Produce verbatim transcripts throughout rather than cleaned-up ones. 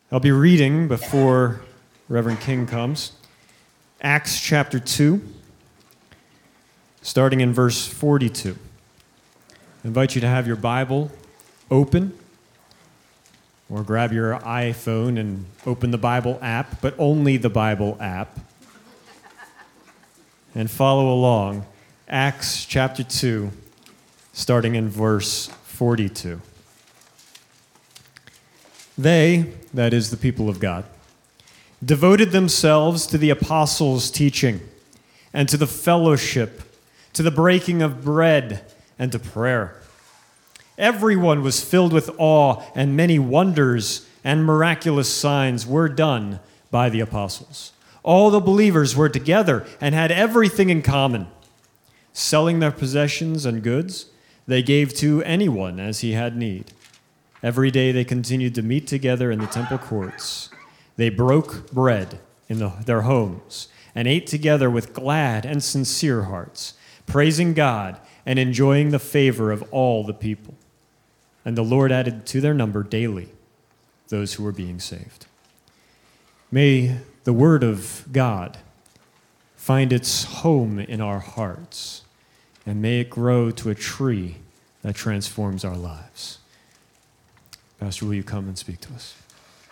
I'll be reading before Reverend King comes, Acts chapter two, starting in verse forty-two. I invite you to have your Bible open, or grab your iPhone and open the Bible app, but only the Bible app, and follow along. Acts chapter two, starting in verse forty-two. They, that is the people of God, devoted themselves to the apostles' teaching and to the fellowship, to the breaking of bread and to prayer. Everyone was filled with awe, and many wonders and miraculous signs were done by the apostles. All the believers were together and had everything in common. Selling their possessions and goods, they gave to anyone as he had need. Every day they continued to meet together in the temple courts. They broke bread in the, their homes and ate together with glad and sincere hearts, praising God and enjoying the favor of all the people. And the Lord added to their number daily those who were being saved. May the word of God find its home in our hearts, and may it grow to a tree that transforms our lives. Pastor, will you come and speak to us?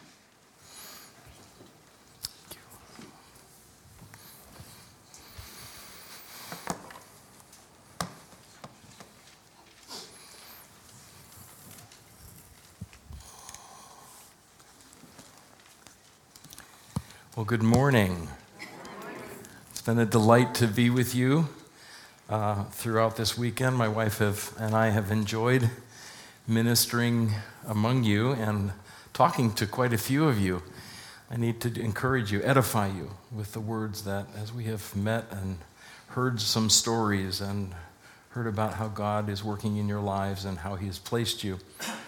Well, good morning. It's been a delight to be with you uh, throughout this weekend. My wife have, and I have enjoyed ministering among you and talking to quite a few of you. I need to encourage you, edify you with the words that as we have met and heard some stories and heard about how God is working in your lives and how he has placed you,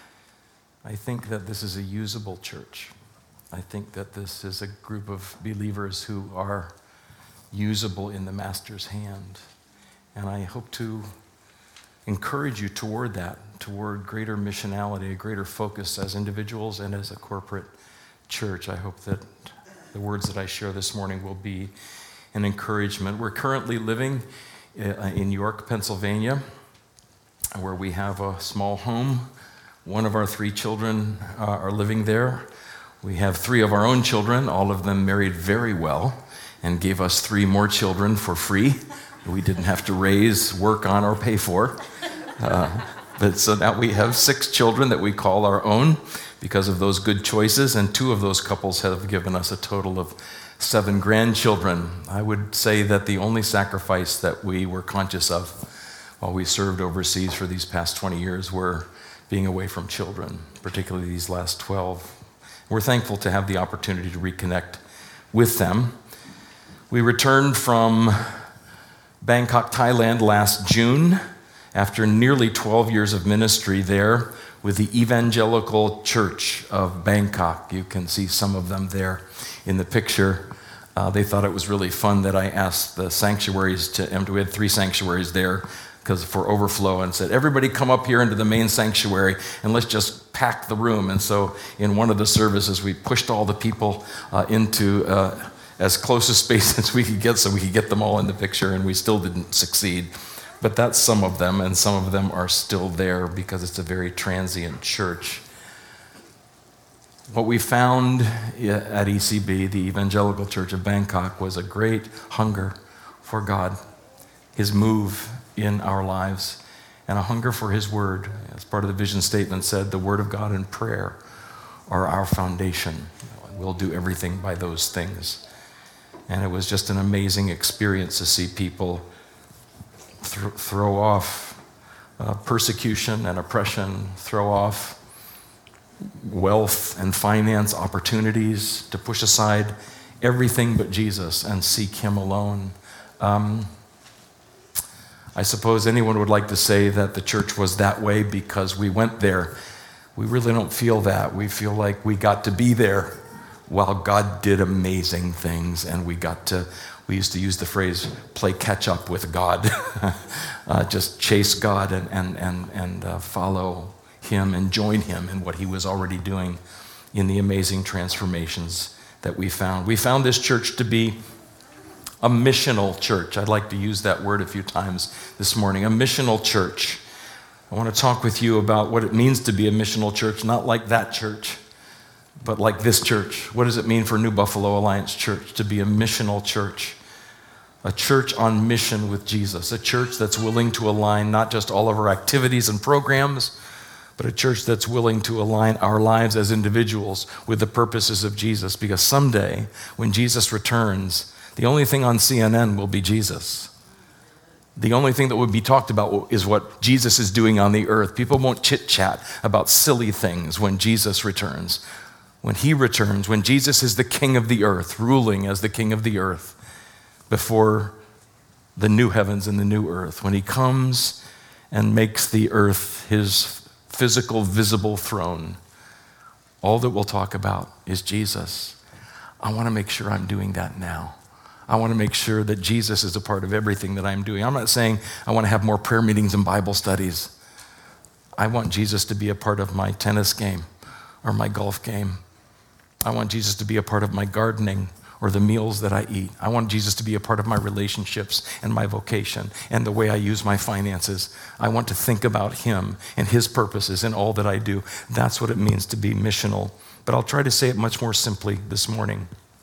I think that this is a usable church. I think that this is a group of believers who are usable in the Master's hand. And I hope to encourage you toward that, toward greater missionality, a greater focus as individuals and as a corporate church. I hope that the words that I share this morning will be an encouragement. We're currently living in York, Pennsylvania, where we have a small home. One of our three children uh, are living there. We have three of our own children, all of them married very well, and gave us three more children for free. We didn't have to raise, work on, or pay for. Uh, but so now we have six children that we call our own because of those good choices, and two of those couples have given us a total of seven grandchildren. I would say that the only sacrifice that we were conscious of while we served overseas for these past twenty years were being away from children, particularly these last twelve. We're thankful to have the opportunity to reconnect with them. We returned from Bangkok, Thailand last June after nearly twelve years of ministry there with the Evangelical Church of Bangkok. You can see some of them there in the picture. Uh, they thought it was really fun that I asked the sanctuaries to, and we had three sanctuaries there because for overflow, and said, everybody come up here into the main sanctuary and let's just pack the room. And so in one of the services, we pushed all the people uh, into uh, as close a space as we could get so we could get them all in the picture, and we still didn't succeed. But that's some of them, and some of them are still there because it's a very transient church. What we found at E C B, the Evangelical Church of Bangkok, was a great hunger for God, his move in our lives, and a hunger for his word. As part of the vision statement said, the word of God and prayer are our foundation. We'll do everything by those things. And it was just an amazing experience to see people th- throw off uh, persecution and oppression, throw off wealth and finance opportunities, to push aside everything but Jesus and seek him alone. Um, I suppose anyone would like to say that the church was that way because we went there. We really don't feel that. We feel like we got to be there while God did amazing things, and we got to, we used to use the phrase, play catch up with God. uh, just chase God and, and, and, and uh, follow him and join him in what he was already doing in the amazing transformations that we found. We found this church to be a missional church. I'd like to use that word a few times this morning, a missional church. I want to talk with you about what it means to be a missional church, not like that church, but like this church. What does it mean for New Buffalo Alliance Church to be a missional church? A church on mission with Jesus, a church that's willing to align not just all of our activities and programs, but a church that's willing to align our lives as individuals with the purposes of Jesus. Because someday, when Jesus returns, the only thing on C N N will be Jesus. The only thing that will be talked about is what Jesus is doing on the earth. People won't chit-chat about silly things when Jesus returns. When he returns, when Jesus is the king of the earth, ruling as the king of the earth, before the new heavens and the new earth, when he comes and makes the earth his physical, visible throne, all that we'll talk about is Jesus. I want to make sure I'm doing that now. I want to make sure that Jesus is a part of everything that I'm doing. I'm not saying I want to have more prayer meetings and Bible studies. I want Jesus to be a part of my tennis game or my golf game. I want Jesus to be a part of my gardening or the meals that I eat. I want Jesus to be a part of my relationships and my vocation and the way I use my finances. I want to think about him and his purposes in all that I do. That's what it means to be missional. But I'll try to say it much more simply this morning.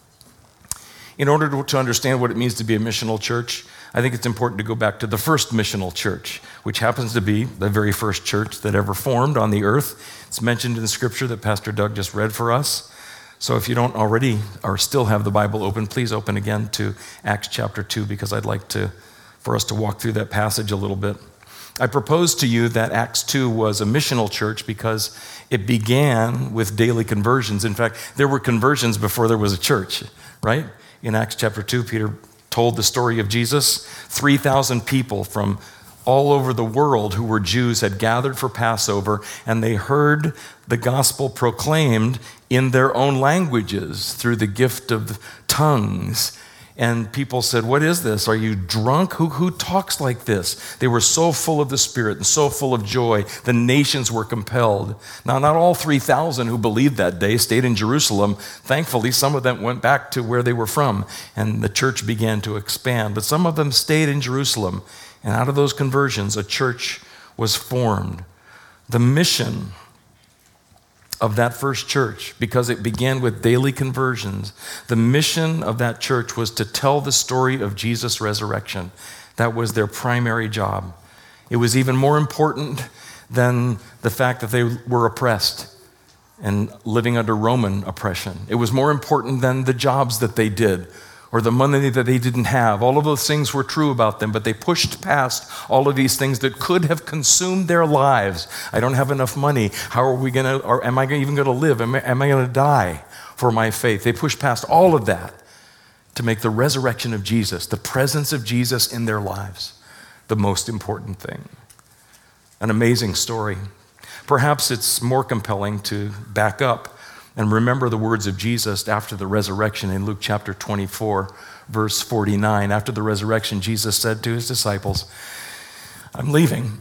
In order to, to understand what it means to be a missional church, I think it's important to go back to the first missional church, which happens to be the very first church that ever formed on the earth. It's mentioned in the scripture that Pastor Doug just read for us. So if you don't already or still have the Bible open, please open again to Acts chapter two, because I'd like to for us to walk through that passage a little bit. I propose to you that Acts two was a missional church because it began with daily conversions. In fact, there were conversions before there was a church, right? In Acts chapter two, Peter told the story of Jesus. three thousand people from all over the world who were Jews had gathered for Passover, and they heard the gospel proclaimed in their own languages through the gift of tongues. And people said, "What is this? Are you drunk? Who, who talks like this?" They were so full of the Spirit and so full of joy, the nations were compelled. Now, not all three thousand who believed that day stayed in Jerusalem. Thankfully, some of them went back to where they were from, and the church began to expand. But some of them stayed in Jerusalem, and out of those conversions, a church was formed. The mission of that first church, because it began with daily conversions, the mission of that church was to tell the story of Jesus' resurrection. That was their primary job. It was even more important than the fact that they were oppressed and living under Roman oppression. It was more important than the jobs that they did or the money that they didn't have. All of those things were true about them, but they pushed past all of these things that could have consumed their lives. I don't have enough money. How are we going to, or am I even going to live? Am I, am I going to die for my faith? They pushed past all of that to make the resurrection of Jesus, the presence of Jesus in their lives, the most important thing. An amazing story. Perhaps it's more compelling to back up and remember the words of Jesus after the resurrection in Luke chapter twenty-four, verse forty-nine. After the resurrection, Jesus said to his disciples, "I'm leaving,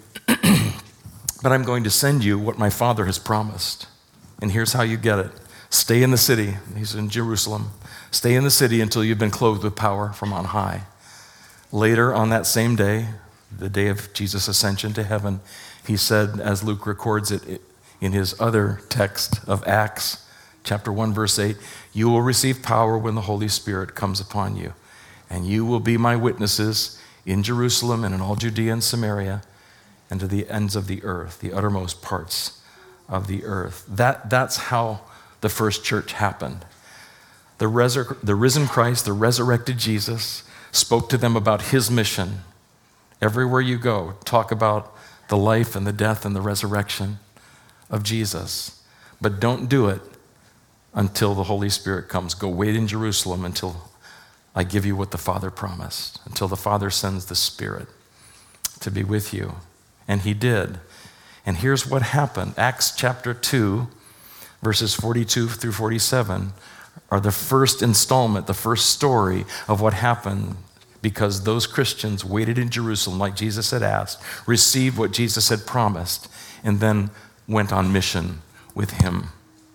but I'm going to send you what my Father has promised. And here's how you get it. Stay in the city." He's in Jerusalem. "Stay in the city until you've been clothed with power from on high." Later on that same day, the day of Jesus' ascension to heaven, he said, as Luke records it in his other text of Acts, chapter one, verse eight, "You will receive power when the Holy Spirit comes upon you, and you will be my witnesses in Jerusalem and in all Judea and Samaria and to the ends of the earth," the uttermost parts of the earth. That, that's how the first church happened. The, resur- the risen Christ, the resurrected Jesus, spoke to them about his mission. Everywhere you go, talk about the life and the death and the resurrection of Jesus. But don't do it until the Holy Spirit comes. Go wait in Jerusalem until I give you what the Father promised, until the Father sends the Spirit to be with you. And he did. And here's what happened. Acts chapter two, verses forty-two through forty-seven are the first installment, the first story of what happened because those Christians waited in Jerusalem like Jesus had asked, received what Jesus had promised, and then went on mission with him.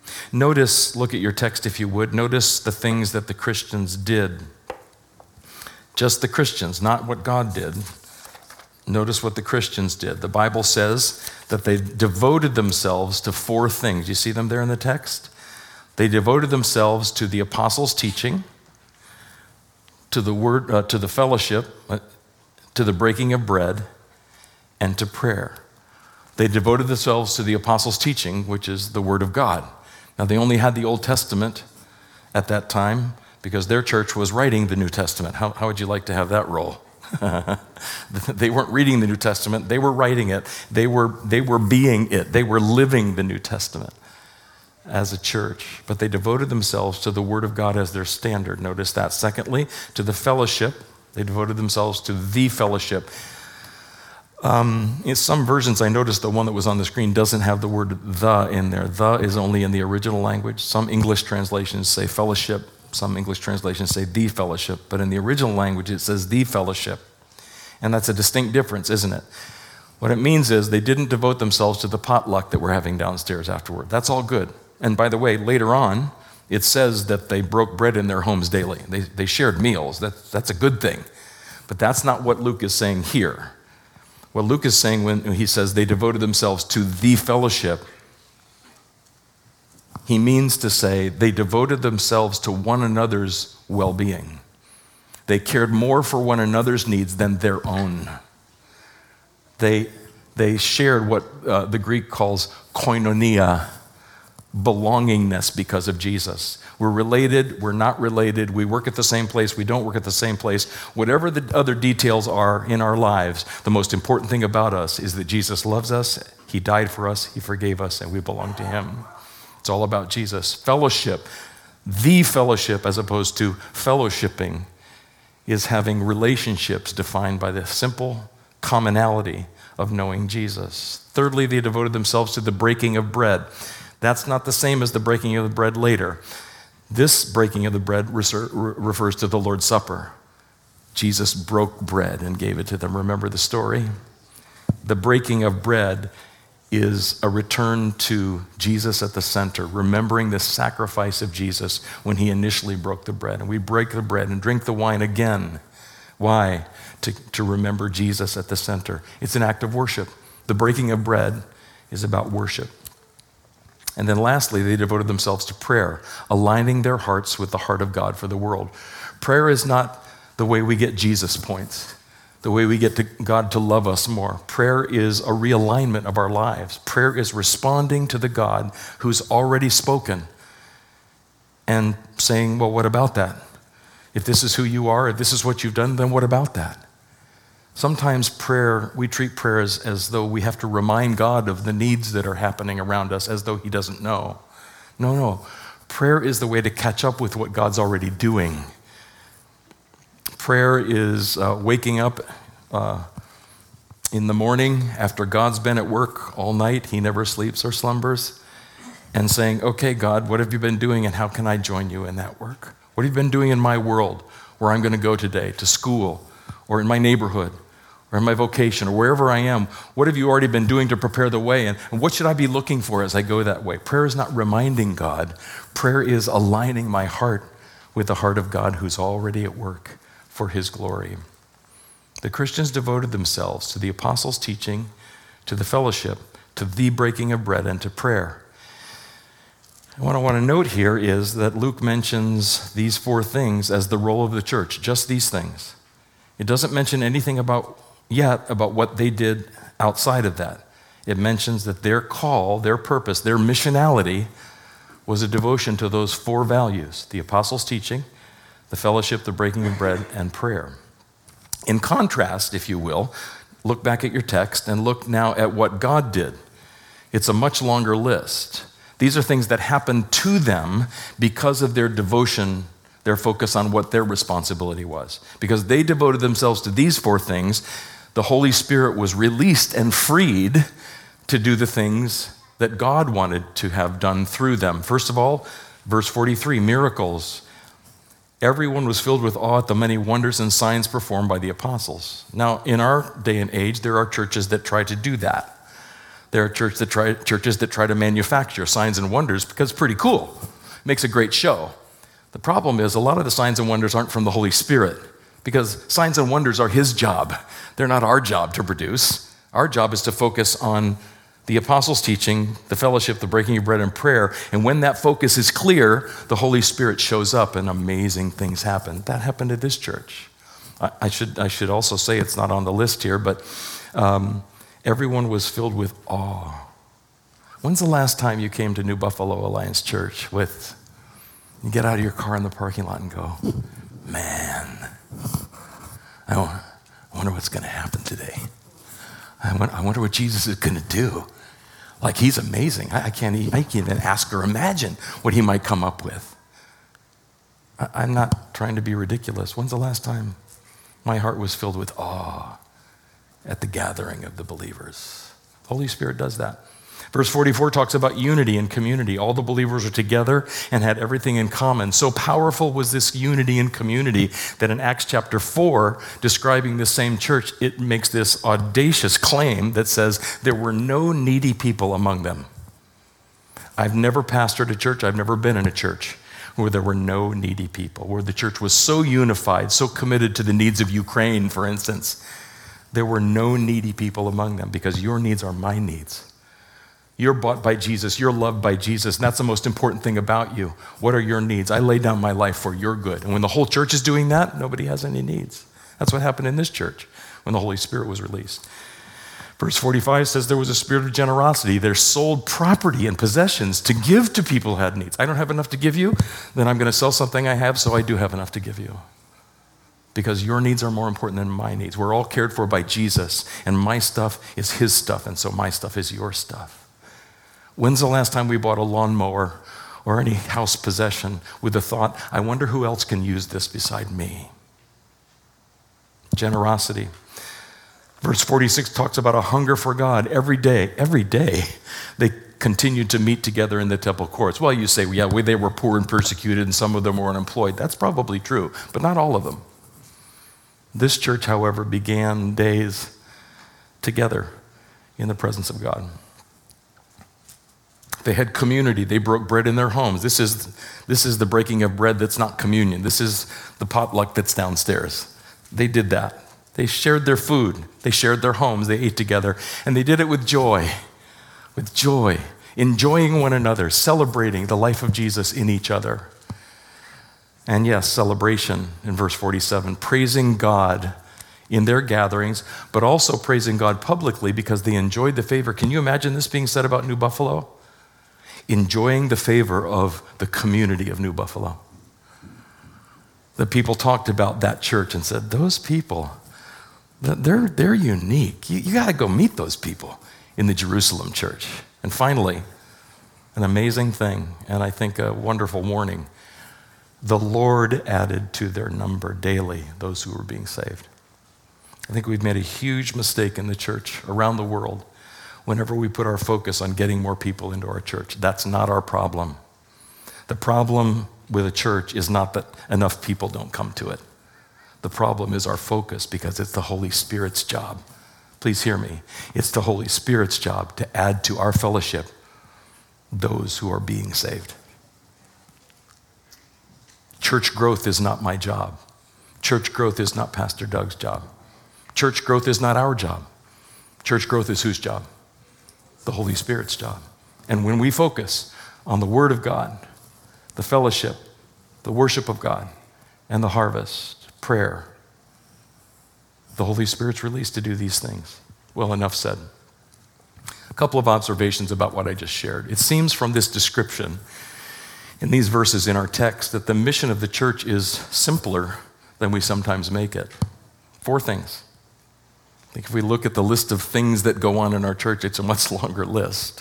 Notice, look at your text if you would, notice the things that the Christians did. Just the Christians, not what God did. Notice what the Christians did. The Bible says that they devoted themselves to four things. You see them there in the text? They devoted themselves to the apostles' teaching, to the word, uh, to the fellowship, uh, to the breaking of bread, and to prayer. They devoted themselves to the apostles' teaching, which is the word of God. Now, they only had the Old Testament at that time because their church was writing the New Testament. How, how would you like to have that role? They weren't reading the New Testament, they were writing it. They were, they were being it. They were living the New Testament as a church. But they devoted themselves to the Word of God as their standard. Notice that. Secondly, to the fellowship. They devoted themselves to the fellowship. Um, in some versions, I noticed the one that was on the screen doesn't have the word the in there. The is only in the original language. Some English translations say fellowship. Some English translations say the fellowship. But in the original language, it says the fellowship. And that's a distinct difference, isn't it? What it means is they didn't devote themselves to the potluck that we're having downstairs afterward. That's all good. And by the way, later on, it says that they broke bread in their homes daily. They, they shared meals. That, that's a good thing. But that's not what Luke is saying here. What Luke is saying when he says they devoted themselves to the fellowship, he means to say they devoted themselves to one another's well-being. They cared more for one another's needs than their own. They, they shared what uh, the Greek calls koinonia, belongingness because of Jesus. We're related, we're not related, we work at the same place, we don't work at the same place. Whatever the other details are in our lives, the most important thing about us is that Jesus loves us, he died for us, he forgave us, and we belong to him. It's all about Jesus. Fellowship, the fellowship as opposed to fellowshipping, is having relationships defined by the simple commonality of knowing Jesus. Thirdly, they devoted themselves to the breaking of bread. That's not the same as the breaking of the bread later. This breaking of the bread refers to the Lord's Supper. Jesus broke bread and gave it to them. Remember the story? The breaking of bread is a return to Jesus at the center, remembering the sacrifice of Jesus when he initially broke the bread. And we break the bread and drink the wine again. Why? To, to remember Jesus at the center. It's an act of worship. The breaking of bread is about worship. And then lastly, they devoted themselves to prayer, aligning their hearts with the heart of God for the world. Prayer is not the way we get Jesus points, the way we get to God to love us more. Prayer is a realignment of our lives. Prayer is responding to the God who's already spoken and saying, well, what about that? If this is who you are, if this is what you've done, then what about that? Sometimes prayer, we treat prayer as, as though we have to remind God of the needs that are happening around us as though he doesn't know. No, no. Prayer is the way to catch up with what God's already doing. Prayer is uh, waking up uh, in the morning after God's been at work all night. He never sleeps or slumbers. And saying, okay, God, what have you been doing and how can I join you in that work? What have you been doing in my world where I'm going to go today, to school or in my neighborhood? Or in my vocation, or wherever I am, what have you already been doing to prepare the way? And, and what should I be looking for as I go that way? Prayer is not reminding God. Prayer is aligning my heart with the heart of God who's already at work for his glory. The Christians devoted themselves to the apostles' teaching, to the fellowship, to the breaking of bread, and to prayer. And what I want to note here is that Luke mentions these four things as the role of the church, just these things. It doesn't mention anything about yet about what they did outside of that. It mentions that their call, their purpose, their missionality was a devotion to those four values: the apostles' teaching, the fellowship, the breaking of bread, and prayer. In contrast, if you will, look back at your text and look now at what God did. It's a much longer list. These are things that happened to them because of their devotion, their focus on what their responsibility was. Because they devoted themselves to these four things, the Holy Spirit was released and freed to do the things that God wanted to have done through them. First of all, verse forty-three, miracles. Everyone was filled with awe at the many wonders and signs performed by the apostles. Now, in our day and age, there are churches that try to do that. There are church that try, churches that try to manufacture signs and wonders because it's pretty cool. Makes a great show. The problem is a lot of the signs and wonders aren't from the Holy Spirit because signs and wonders are his job. They're not our job to produce. Our job is to focus on the apostles' teaching, the fellowship, the breaking of bread, and prayer. And when that focus is clear, the Holy Spirit shows up and amazing things happen. That happened at this church. I, I should I should also say, it's not on the list here, but um, everyone was filled with awe. When's the last time you came to New Buffalo Alliance Church with, you get out of your car in the parking lot and go, man, I wonder what's going to happen today. I wonder what Jesus is going to do. Like, he's amazing. I can't, I can't even ask or imagine what he might come up with. I'm not trying to be ridiculous. When's the last time my heart was filled with awe at the gathering of the believers? The Holy Spirit does that. Verse forty-four talks about unity and community. All the believers were together and had everything in common. So powerful was this unity and community that in Acts chapter four, describing the same church, it makes this audacious claim that says there were no needy people among them. I've never pastored a church, I've never been in a church where there were no needy people, where the church was so unified, so committed to the needs of Ukraine, for instance. There were no needy people among them because your needs are my needs. You're bought by Jesus. You're loved by Jesus. And that's the most important thing about you. What are your needs? I lay down my life for your good. And when the whole church is doing that, nobody has any needs. That's what happened in this church when the Holy Spirit was released. Verse forty-five says there was a spirit of generosity. They sold property and possessions to give to people who had needs. I don't have enough to give you, then I'm going to sell something I have so I do have enough to give you. Because your needs are more important than my needs. We're all cared for by Jesus, and my stuff is his stuff, and so my stuff is your stuff. When's the last time we bought a lawnmower or any house possession with the thought, I wonder who else can use this beside me? Generosity. Verse forty-six talks about a hunger for God every day. Every day they continued to meet together in the temple courts. Well, you say, well, yeah, they were poor and persecuted and some of them were unemployed. That's probably true, but not all of them. This church, however, began days together in the presence of God. They had community. They broke bread in their homes. This is, this is the breaking of bread that's not communion. This is the potluck that's downstairs. They did that. They shared their food. They shared their homes. They ate together. And they did it with joy, with joy, enjoying one another, celebrating the life of Jesus in each other. And yes, celebration in verse forty-seven, praising God in their gatherings, but also praising God publicly because they enjoyed the favor. Can you imagine this being said about New Buffalo? Enjoying the favor of the community of New Buffalo. The people talked about that church and said, those people, they're, they're unique. You, you got to go meet those people in the Jerusalem church. And finally, an amazing thing, and I think a wonderful warning, the Lord added to their number daily those who were being saved. I think we've made a huge mistake in the church around the world whenever we put our focus on getting more people into our church. That's not our problem. The problem with a church is not that enough people don't come to it. The problem is our focus because it's the Holy Spirit's job. Please hear me. It's the Holy Spirit's job to add to our fellowship those who are being saved. Church growth is not my job. Church growth is not Pastor Doug's job. Church growth is not our job. Church growth is whose job? The Holy Spirit's job. And when we focus on the Word of God, the fellowship, the worship of God, and the harvest, prayer, the Holy Spirit's released to do these things. Well, enough said. A couple of observations about what I just shared. It seems from this description in these verses in our text that the mission of the church is simpler than we sometimes make it. Four things. I think if we look at the list of things that go on in our church, it's a much longer list.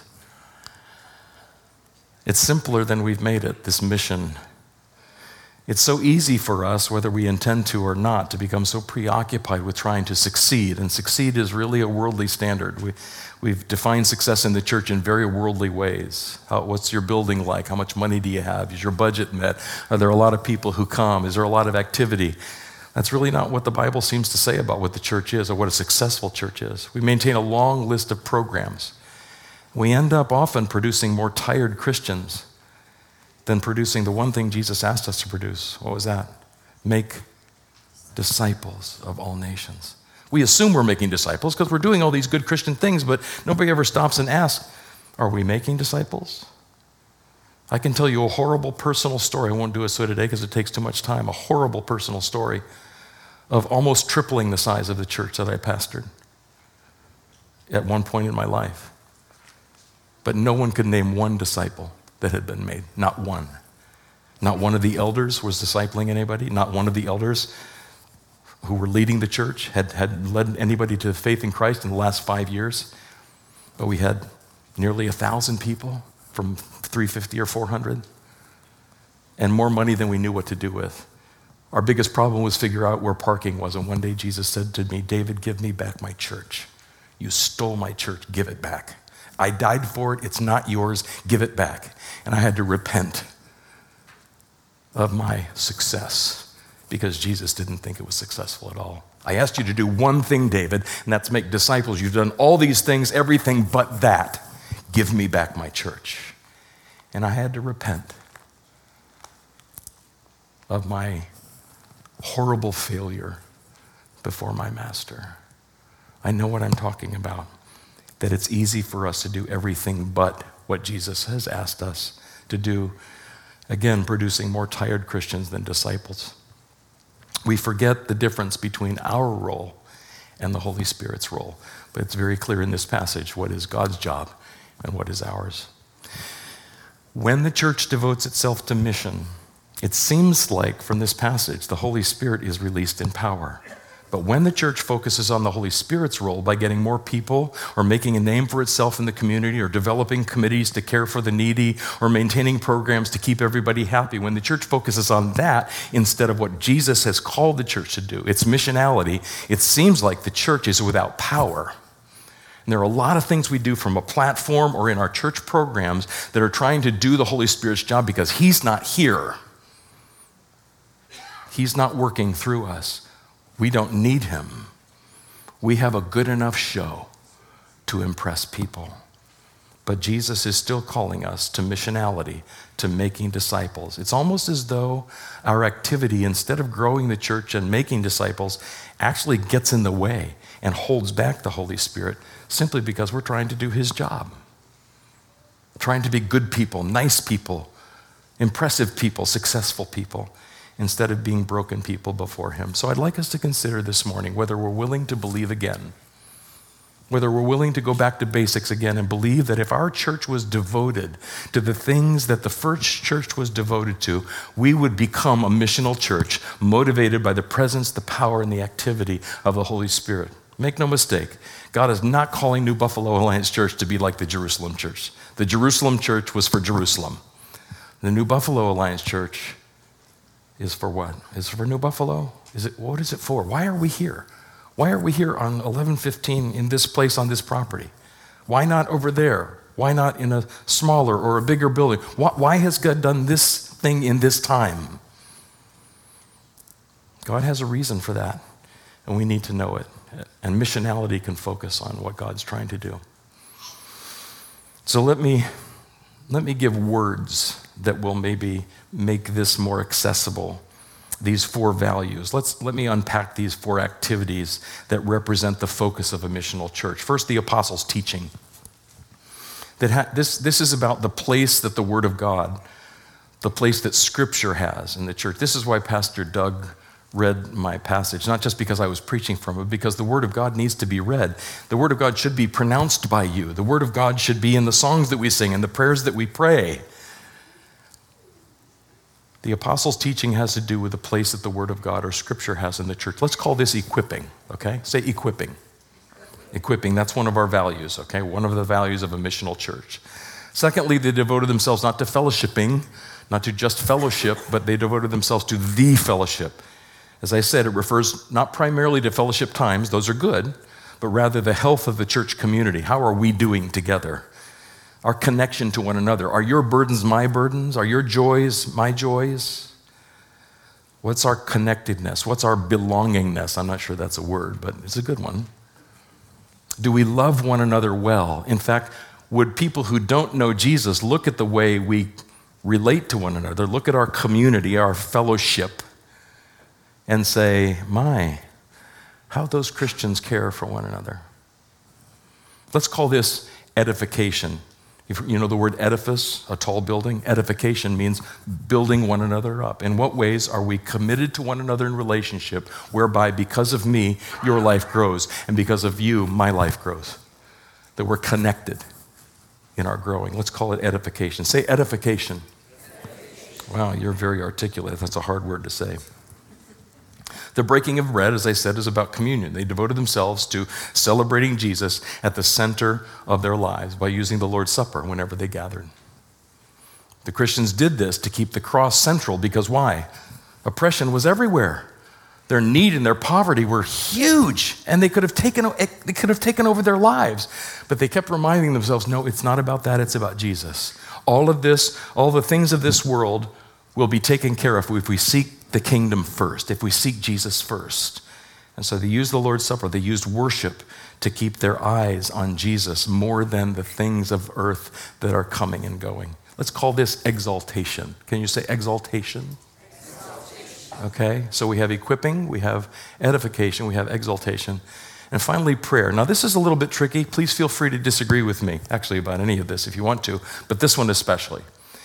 It's simpler than we've made it, this mission. It's so easy for us, whether we intend to or not, to become so preoccupied with trying to succeed. And succeed is really a worldly standard. We, we've defined success in the church in very worldly ways. How, what's your building like? How much money do you have? Is your budget met? Are there a lot of people who come? Is there a lot of activity? That's really not what the Bible seems to say about what the church is or what a successful church is. We maintain a long list of programs. we end up often producing more tired Christians than producing the one thing Jesus asked us to produce. What was that? Make disciples of all nations. We assume we're making disciples because we're doing all these good Christian things, but nobody ever stops and asks, are we making disciples? I can tell you a horrible personal story. I won't do it so today because it takes too much time. A horrible personal story of almost tripling the size of the church that I pastored at one point in my life. But no one could name one disciple that had been made. Not one. Not one of the elders was discipling anybody. Not one of the elders who were leading the church had, had led anybody to faith in Christ in the last five years. But we had nearly a thousand people from three fifty or four hundred, and more money than we knew what to do with. Our biggest problem was figure out where parking was, and one day Jesus said to me, David, give me back my church. You stole my church, give it back. I died for it, it's not yours, give it back. And I had to repent of my success because Jesus didn't think it was successful at all. I asked you to do one thing, David, and that's make disciples. You've done all these things, everything but that. Give me back my church. And I had to repent of my horrible failure before my master. I know what I'm talking about, that it's easy for us to do everything but what Jesus has asked us to do, again, producing more tired Christians than disciples. We forget the difference between our role and the Holy Spirit's role, but it's very clear in this passage what is God's job and what is ours. When the church devotes itself to mission, it seems like from this passage the Holy Spirit is released in power. But when the church focuses on the Holy Spirit's role by getting more people or making a name for itself in the community or developing committees to care for the needy or maintaining programs to keep everybody happy, when the church focuses on that instead of what Jesus has called the church to do, its missionality, it seems like the church is without power. And there are a lot of things we do from a platform or in our church programs that are trying to do the Holy Spirit's job because he's not here. He's not working through us. We don't need him. We have a good enough show to impress people. But Jesus is still calling us to missionality, to making disciples. It's almost as though our activity, instead of growing the church and making disciples, actually gets in the way and holds back the Holy Spirit simply because we're trying to do his job. Trying to be good people, nice people, impressive people, successful people, instead of being broken people before him. So I'd like us to consider this morning whether we're willing to believe again, whether we're willing to go back to basics again and believe that if our church was devoted to the things that the first church was devoted to, we would become a missional church motivated by the presence, the power, and the activity of the Holy Spirit. Make no mistake, God is not calling New Buffalo Alliance Church to be like the Jerusalem church. The Jerusalem church was for Jerusalem. The New Buffalo Alliance Church is for what? Is it for New Buffalo? Is it, what is it for? Why are we here? Why are we here on eleven fifteen in this place on this property? Why not over there? Why not in a smaller or a bigger building? Why, why has God done this thing in this time? God has a reason for that, and we need to know it. And missionality can focus on what God's trying to do. So let me, let me give words that will maybe make this more accessible, these four values. Let's, let me unpack these four activities that represent the focus of a missional church. First, the apostles' teaching. That ha- this, this is about the place that the Word of God, the place that Scripture has in the church. This is why Pastor Doug read my passage, not just because I was preaching from it, because the Word of God needs to be read. The Word of God should be pronounced by you. The Word of God should be in the songs that we sing and the prayers that we pray. The apostles' teaching has to do with the place that the Word of God or Scripture has in the church. Let's call this equipping, okay? Say equipping. Equipping, that's one of our values, okay? One of the values of a missional church. Secondly, they devoted themselves not to fellowshipping, not to just fellowship, but they devoted themselves to the fellowship. As I said, it refers not primarily to fellowship times, those are good, but rather the health of the church community. How are we doing together? Our connection to one another. Are your burdens my burdens? Are your joys my joys? What's our connectedness? What's our belongingness? I'm not sure that's a word, but it's a good one. Do we love one another well? In fact, would people who don't know Jesus look at the way we relate to one another, look at our community, our fellowship, and say, my, how those Christians care for one another. Let's call this edification. You know the word edifice, a tall building? Edification means building one another up. In what ways are we committed to one another in relationship whereby because of me, your life grows, and because of you, my life grows? That we're connected in our growing. Let's call it edification. Say edification. edification. Wow, you're very articulate. That's a hard word to say. The breaking of bread, as I said, is about communion. They devoted themselves to celebrating Jesus at the center of their lives by using the Lord's Supper whenever they gathered. The Christians did this to keep the cross central because why? Oppression was everywhere. Their need and their poverty were huge, and they could have taken, they could have taken over their lives. But they kept reminding themselves, no, it's not about that, it's about Jesus. All of this, all the things of this world will be taken care of if we seek the kingdom first, if we seek Jesus first. And so they used the Lord's Supper, they used worship to keep their eyes on Jesus more than the things of earth that are coming and going. Let's call this exaltation. Can you say exaltation? Exaltation. Okay, so we have equipping, we have edification, we have exaltation, and finally prayer. Now this is a little bit tricky. Please feel free to disagree with me, actually, about any of this if you want to, but this one especially.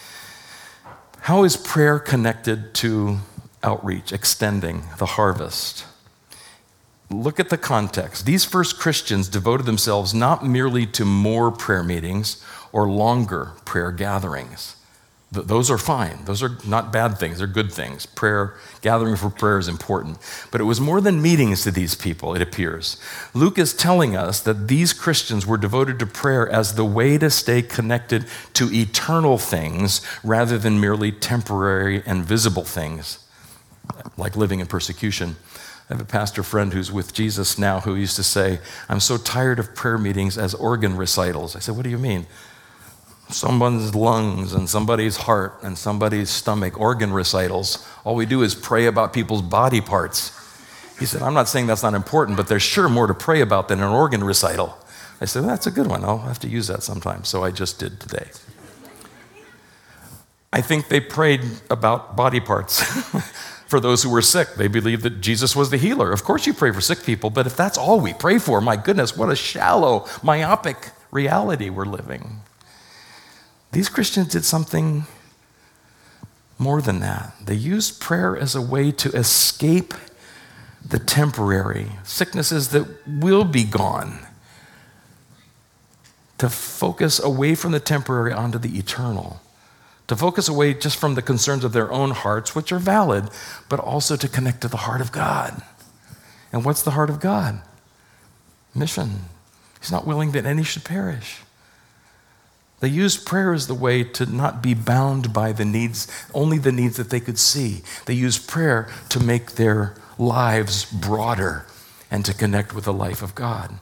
How is prayer connected to outreach, extending the harvest? Look at the context. These first Christians devoted themselves not merely to more prayer meetings or longer prayer gatherings. Th- those are fine. Those are not bad things. They're good things. Prayer, gathering for prayer is important. But it was more than meetings to these people, it appears. Luke is telling us that these Christians were devoted to prayer as the way to stay connected to eternal things rather than merely temporary and visible things, like living in persecution. I have a pastor friend who's with Jesus now who used to say, I'm so tired of prayer meetings as organ recitals. I said, what do you mean? Someone's lungs and somebody's heart and somebody's stomach, organ recitals. All we do is pray about people's body parts. He said, I'm not saying that's not important, but there's sure more to pray about than an organ recital. I said, well, that's a good one. I'll have to use that sometime. So I just did today. I think they prayed about body parts. For those who were sick, they believed that Jesus was the healer. Of course you pray for sick people, but if that's all we pray for, my goodness, what a shallow, myopic reality we're living. These Christians did something more than that. They used prayer as a way to escape the temporary, sicknesses that will be gone, to focus away from the temporary onto the eternal. To focus away just from the concerns of their own hearts, which are valid, but also to connect to the heart of God. And what's the heart of God? Mission. He's not willing that any should perish. They used prayer as the way to not be bound by the needs, only the needs that they could see. They used prayer to make their lives broader and to connect with the life of God.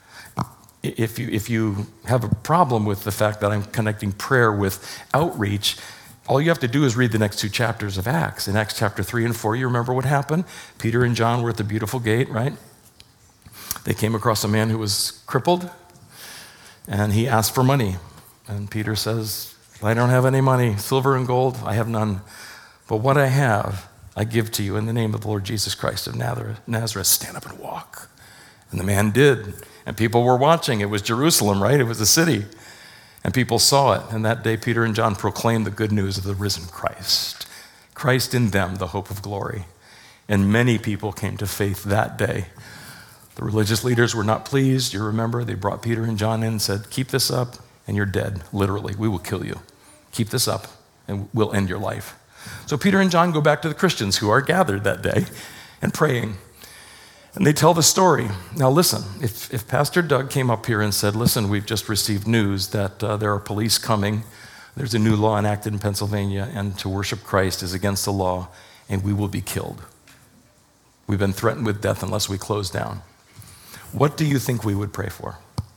If you, if you have a problem with the fact that I'm connecting prayer with outreach, all you have to do is read the next two chapters of Acts. In Acts chapter three and four, you remember what happened? Peter and John were at the beautiful gate, right? They came across a man who was crippled, and he asked for money. And Peter says, I don't have any money, silver and gold, I have none. But what I have, I give to you in the name of the Lord Jesus Christ of Nazareth. Stand up and walk. And the man did. And people were watching. It was Jerusalem, right? It was a city. And people saw it. And that day, Peter and John proclaimed the good news of the risen Christ. Christ in them, the hope of glory. And many people came to faith that day. The religious leaders were not pleased. You remember, they brought Peter and John in and said, keep this up and you're dead, literally. We will kill you. Keep this up and we'll end your life. So Peter and John go back to the Christians who are gathered that day and praying. And they tell the story. Now listen, if, if Pastor Doug came up here and said, listen, we've just received news that uh, there are police coming, there's a new law enacted in Pennsylvania, and to worship Christ is against the law, and we will be killed. We've been threatened with death unless we close down. What do you think we would pray for?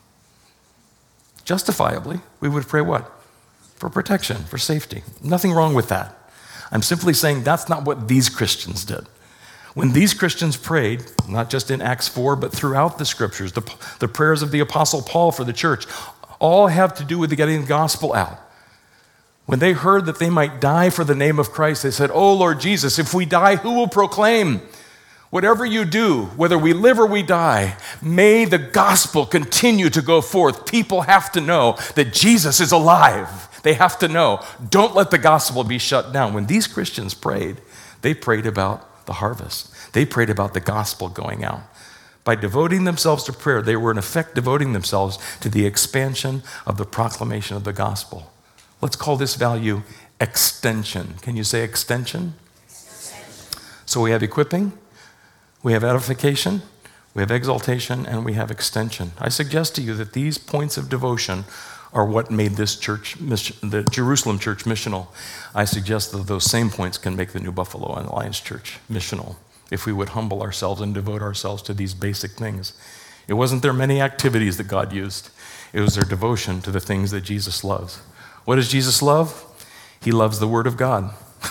Justifiably, we would pray what? For protection, for safety. Nothing wrong with that. I'm simply saying that's not what these Christians did. When these Christians prayed, not just in Acts four, but throughout the scriptures, the, the prayers of the Apostle Paul for the church, all have to do with getting the gospel out. When they heard that they might die for the name of Christ, they said, "Oh, Lord Jesus, if we die, who will proclaim? Whatever you do, whether we live or we die, may the gospel continue to go forth." People have to know that Jesus is alive. They have to know. Don't let the gospel be shut down. When these Christians prayed, they prayed about the harvest. They prayed about the gospel going out. By devoting themselves to prayer, they were in effect devoting themselves to the expansion of the proclamation of the gospel. Let's call this value extension. Can you say extension? Extension. So we have equipping, we have edification, we have exaltation, and we have extension. I suggest to you that these points of devotion are what made this church, the Jerusalem church, missional. I suggest that those same points can make the New Buffalo and Alliance Church missional if we would humble ourselves and devote ourselves to these basic things. It wasn't their many activities that God used. It was their devotion to the things that Jesus loves. What does Jesus love? He loves the Word of God.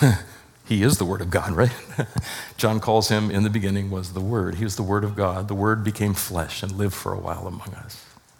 He is the Word of God, right? John calls him, in the beginning was the Word. He was the Word of God. The Word became flesh and lived for a while among us.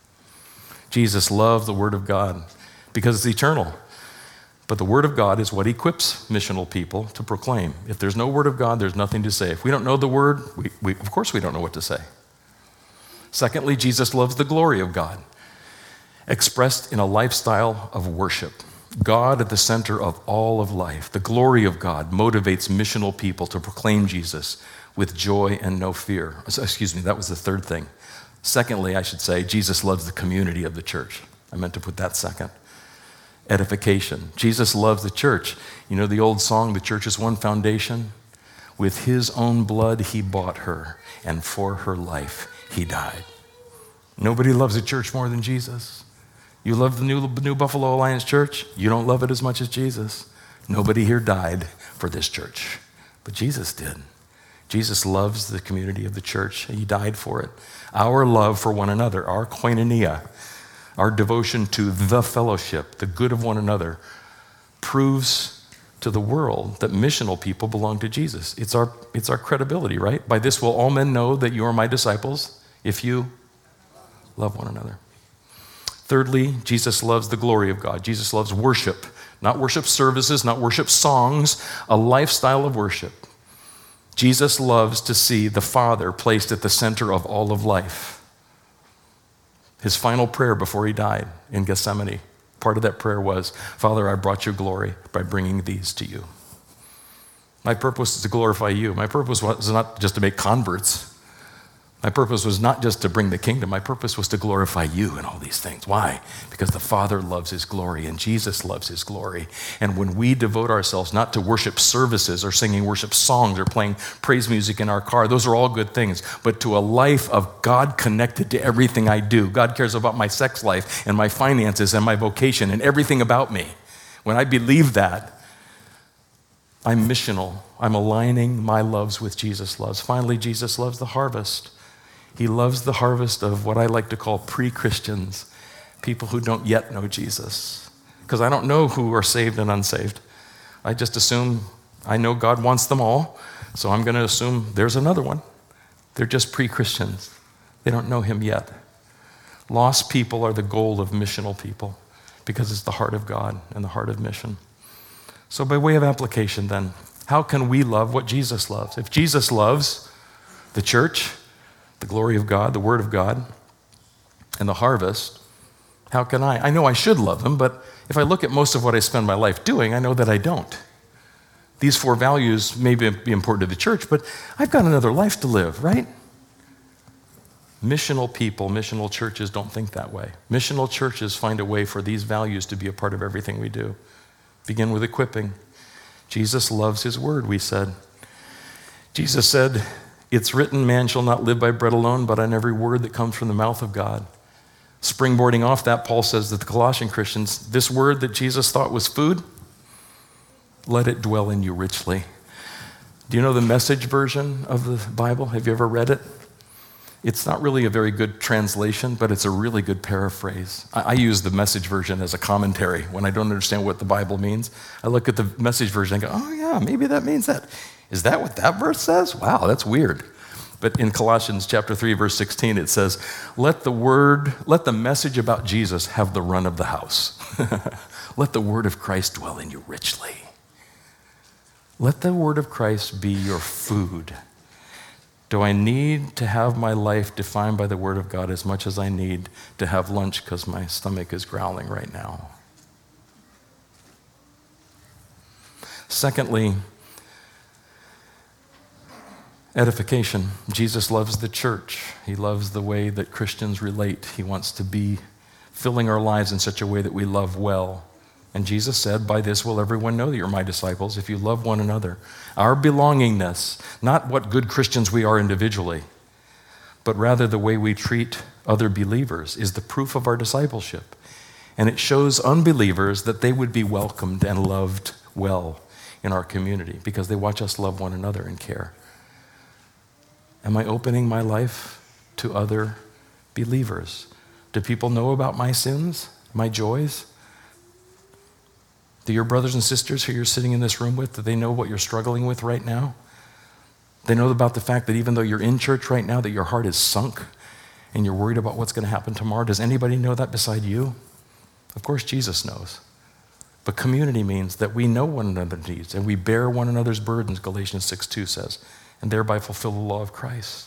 Jesus loved the Word of God because it's eternal. But the Word of God is what equips missional people to proclaim. If there's no Word of God, there's nothing to say. If we don't know the Word, we, we, of course we don't know what to say. Secondly, Jesus loves the glory of God, expressed in a lifestyle of worship. God at the center of all of life. The glory of God motivates missional people to proclaim Jesus with joy and no fear. Excuse me, that was the third thing. Secondly, I should say, Jesus loves the community of the church. I meant to put that second. Edification. Jesus loves the church. You know the old song, "The church is one foundation"? With his own blood he bought her, and for her life he died. Nobody loves the church more than Jesus. You love the New, New Buffalo Alliance Church? You don't love it as much as Jesus. Nobody here died for this church, but Jesus did. Jesus loves the community of the church. He died for it. Our love for one another, our koinonia, our devotion to the fellowship, the good of one another, proves to the world that missional people belong to Jesus. It's our, it's our credibility, right? By this will all men know that you are my disciples, if you love one another. Thirdly, Jesus loves the glory of God. Jesus loves worship, not worship services, not worship songs, a lifestyle of worship. Jesus loves to see the Father placed at the center of all of life. His final prayer before he died in Gethsemane, part of that prayer was, "Father, I brought you glory by bringing these to you." My purpose is to glorify you. My purpose was not just to make converts. My purpose was not just to bring the kingdom. My purpose was to glorify you in all these things. Why? Because the Father loves his glory and Jesus loves his glory. And when we devote ourselves not to worship services or singing worship songs or playing praise music in our car, those are all good things, but to a life of God connected to everything I do. God cares about my sex life and my finances and my vocation and everything about me. When I believe that, I'm missional. I'm aligning my loves with Jesus' loves. Finally, Jesus loves the harvest. He loves the harvest of what I like to call pre-Christians, people who don't yet know Jesus. Because I don't know who are saved and unsaved. I just assume, I know God wants them all, so I'm going to assume there's another one. They're just pre-Christians. They don't know him yet. Lost people are the goal of missional people because it's the heart of God and the heart of mission. So by way of application then, how can we love what Jesus loves? If Jesus loves the church, the glory of God, the Word of God, and the harvest, how can I? I know I should love them, but if I look at most of what I spend my life doing, I know that I don't. These four values may be important to the church, but I've got another life to live, right? Missional people, missional churches don't think that way. Missional churches find a way for these values to be a part of everything we do. Begin with equipping. Jesus loves his word, we said. Jesus said, "It's written, man shall not live by bread alone, but on every word that comes from the mouth of God." Springboarding off that, Paul says that the Colossian Christians, this word that Jesus thought was food, let it dwell in you richly. Do you know the Message version of the Bible? Have you ever read it? It's not really a very good translation, but it's a really good paraphrase. I, I use the Message version as a commentary when I don't understand what the Bible means. I look at the Message version and go, oh yeah, maybe that means that. Is that what that verse says? Wow, that's weird. But in Colossians chapter three, verse sixteen, it says, let the word, let the message about Jesus have the run of the house. Let the word of Christ dwell in you richly. Let the word of Christ be your food. Do I need to have my life defined by the word of God as much as I need to have lunch because my stomach is growling right now? Secondly, edification. Jesus loves the church. He loves the way that Christians relate. He wants to be filling our lives in such a way that we love well. And Jesus said, by this will everyone know that you're my disciples, if you love one another. Our belongingness, not what good Christians we are individually, but rather the way we treat other believers is the proof of our discipleship. And it shows unbelievers that they would be welcomed and loved well in our community because they watch us love one another and care. Am I opening my life to other believers? Do people know about my sins, my joys? Do your brothers and sisters who you're sitting in this room with, do they know what you're struggling with right now? They know about the fact that even though you're in church right now, that your heart is sunk and you're worried about what's going to happen tomorrow. Does anybody know that beside you? Of course, Jesus knows. But community means that we know one another's needs and we bear one another's burdens, Galatians six two says, and thereby fulfill the law of Christ.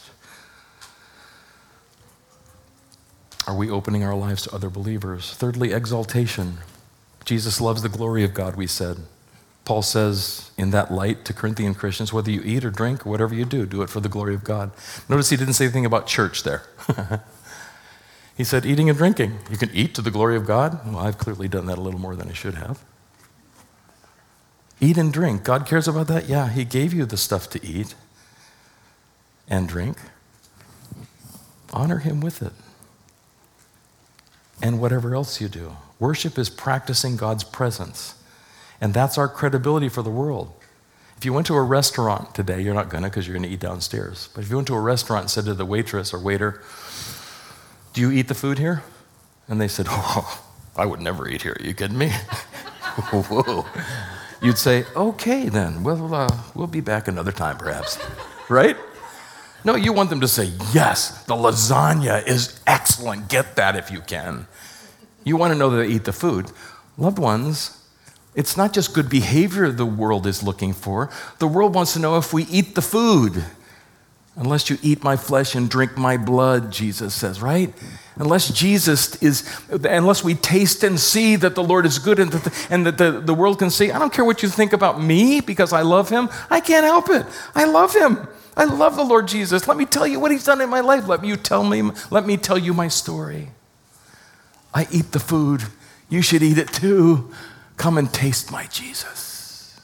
Are we opening our lives to other believers? Thirdly, exaltation. Jesus loves the glory of God, we said. Paul says in that light to Corinthian Christians, whether you eat or drink or whatever you do, do it for the glory of God. Notice he didn't say anything about church there. He said eating and drinking. You can eat to the glory of God. Well, I've clearly done that a little more than I should have. Eat and drink. God cares about that? Yeah, he gave you the stuff to eat and drink. Honor him with it. And whatever else you do. Worship is practicing God's presence. And that's our credibility for the world. If you went to a restaurant today, you're not going to because you're going to eat downstairs. But if you went to a restaurant and said to the waitress or waiter, do you eat the food here? And they said, oh, I would never eat here. Are you kidding me? Whoa. You'd say, okay then, we'll, uh, we'll be back another time perhaps. Right? No, you want them to say, yes, the lasagna is excellent. Get that if you can. You want to know that they eat the food. Loved ones, it's not just good behavior the world is looking for. The world wants to know if we eat the food. Unless you eat my flesh and drink my blood, Jesus says, right? Unless Jesus is, unless we taste and see that the Lord is good and that, the, and that the, the world can see, I don't care what you think about me because I love him. I can't help it. I love him. I love the Lord Jesus. Let me tell you what he's done in my life. Let me tell me, let me tell you my story. I eat the food. You should eat it too. Come and taste my Jesus.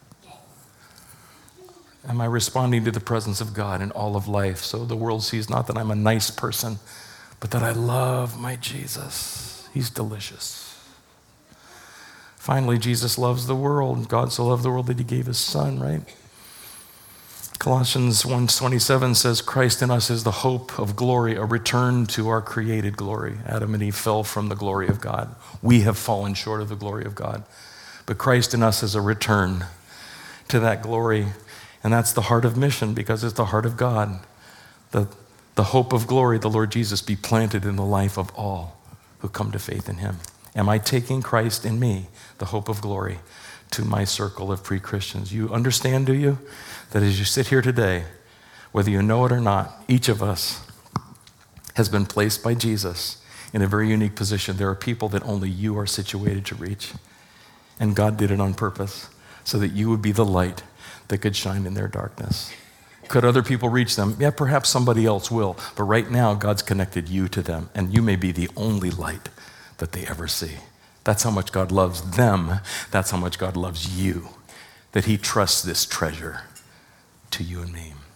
Am I responding to the presence of God in all of life so the world sees not that I'm a nice person, but that I love my Jesus? He's delicious. Finally, Jesus loves the world. God so loved the world that he gave his son, right? Colossians one twenty-seven says, Christ in us is the hope of glory, a return to our created glory. Adam and Eve fell from the glory of God. We have fallen short of the glory of God. But Christ in us is a return to that glory. And that's the heart of mission because it's the heart of God. The, the hope of glory, the Lord Jesus, be planted in the life of all who come to faith in him. Am I taking Christ in me, the hope of glory, to my circle of pre-Christians? You understand, do you? That as you sit here today, whether you know it or not, each of us has been placed by Jesus in a very unique position. There are people that only you are situated to reach. And God did it on purpose so that you would be the light that could shine in their darkness. Could other people reach them? Yeah, perhaps somebody else will. But right now, God's connected you to them, and you may be the only light that they ever see. That's how much God loves them. That's how much God loves you, that he trusts this treasure to you and me.